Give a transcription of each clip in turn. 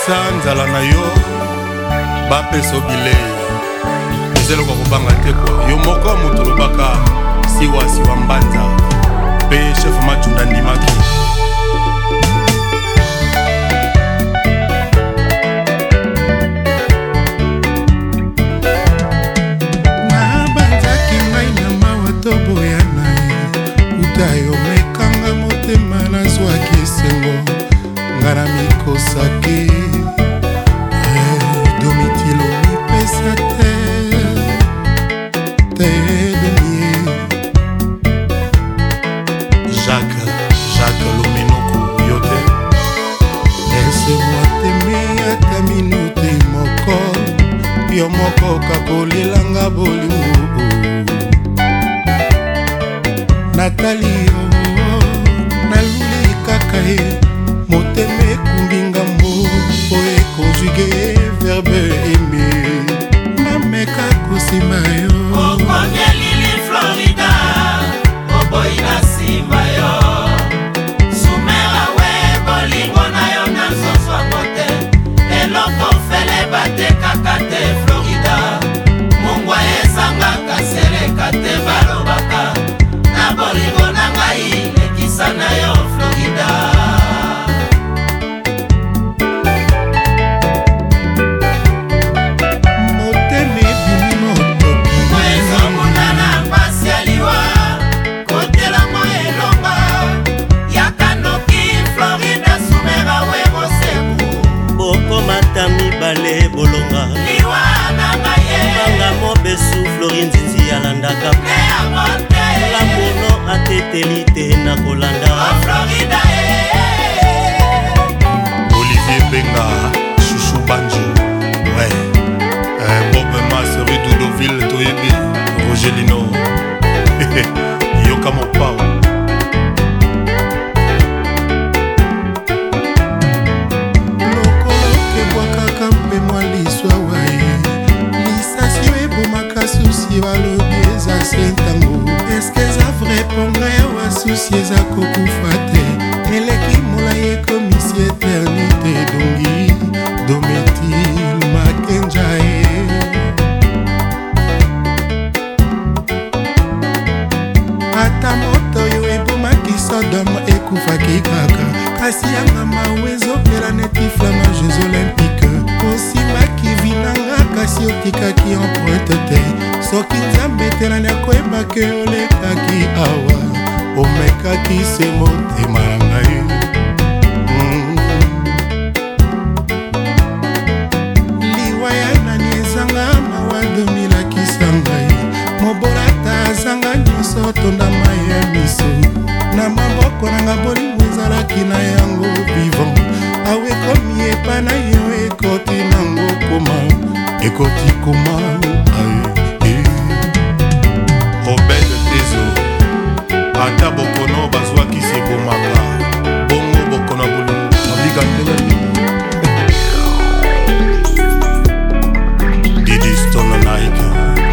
pesa nzala na yo bapesa bilei ezeloko kobanga te kwa yo moko moto lobaka siwa mbanza mpe chef Matunda ndimaki nabanzaki ngai na mawa toboya na ye uta yo mekanga motema nazwaki esengo nga na mikosaki domitilo mipesa te Jacques Lomenoko yo te laisse-moi t'aimer ata minute moko yo moko kakolelanga bolingo Nathalie naluli kaka ye motema ekumbi ngambo po ekonjuge verbe aimer nameka kosima yo okonya lili Florida oboyi na nsima yo sumera we bolingo na yo na nzozwango te eloko fele batekaka te Florida mongwa ezangaka seleka te balobaka na bolingo na ngai lekisa na yo Florida mibale bolonga manga mobesu Florine Nzinzi alandaka lamono ateteli te na kolanda Olivier Benga Chouchou Banjo ouais Bob Masserie Doudoville Toyebi Rogelino Yoka Mopao balobi eza se ntango eske eza vrai ponga yawa susi eza kokufa te eleki molai ekomisi eternité dongi Domitile Makenja ata moto oyo ebomaki Sodome ekufaki kaka kasi yanga mawe ezopela neti flama Jeux olympique osimaki vinanga kasi otikaki empreinte te soki nzambe telani akoyebaki olekaki awa omekaki se motema ya ngai liwa ya nani ezanga mawa domilakisa ngai mobolata azanga nyonso tondama ya miso na maboko nanga bolingo ezalaki na yango vivant awe ekomi epa na yo ekoti nango koma ekoti koma Robert Tezo ata bokono bazwaki se bomaka bongo bokono bulu abiga ndenge Didi Stone Nike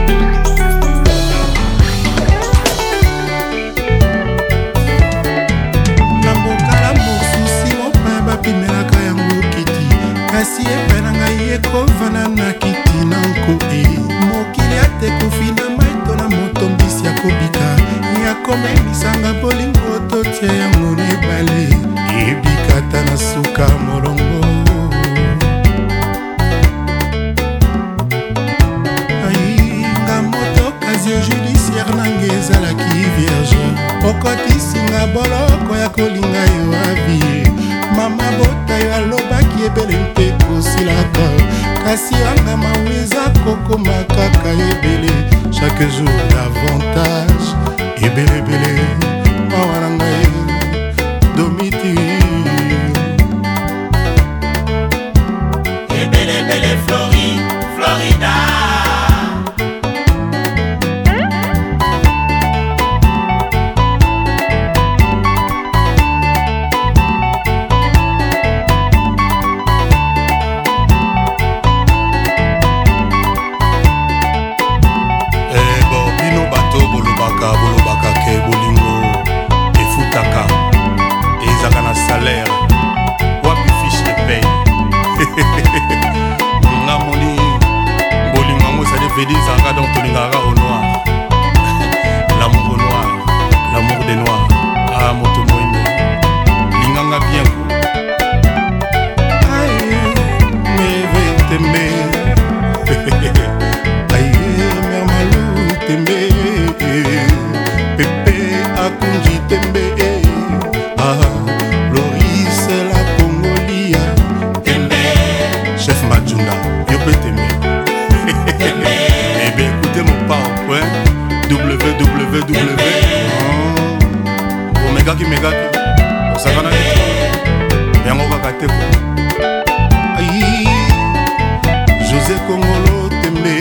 na mbokala mosusi mopa bapimelaka yango kiti kasi epai na ngai ekovana na kiti na nkoe mokili atekufi na maito na moto mbisi ya kobika yakomemisanga bolingo totia yango na ebale ebikata na suka molongo nga moto kasio judiciaire nange ezalaki vierge okotisinga boloko ya kolinga yo avie mama bota yo alobaki ebele mpe kosilaka kasi anga mawe eza kokoma kaka ebele chaque jour davantage ebelebele mawa na ngai Domitile ebelebele Florida Bobby megaki osakanaki yango kaka te ko José Kongolo Tembe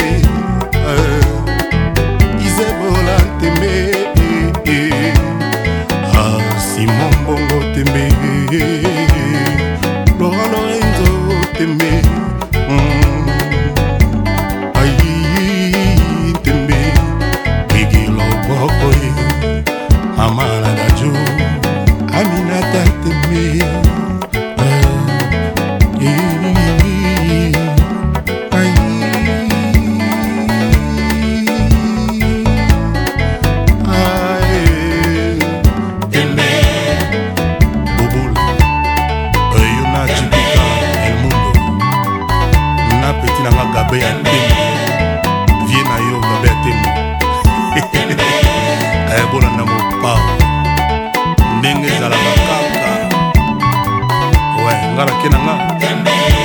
Isebola Tembe Simon Bongo Tembe Laurent Lorenzo Tembe Tembe Bigi Lobokoye Amala Dajo Aminata Tembe Gabe ya Tembe vie na yo Gabe ya Tembe ayebona na mopao ndenge ezalaka kaka ngala ke na nga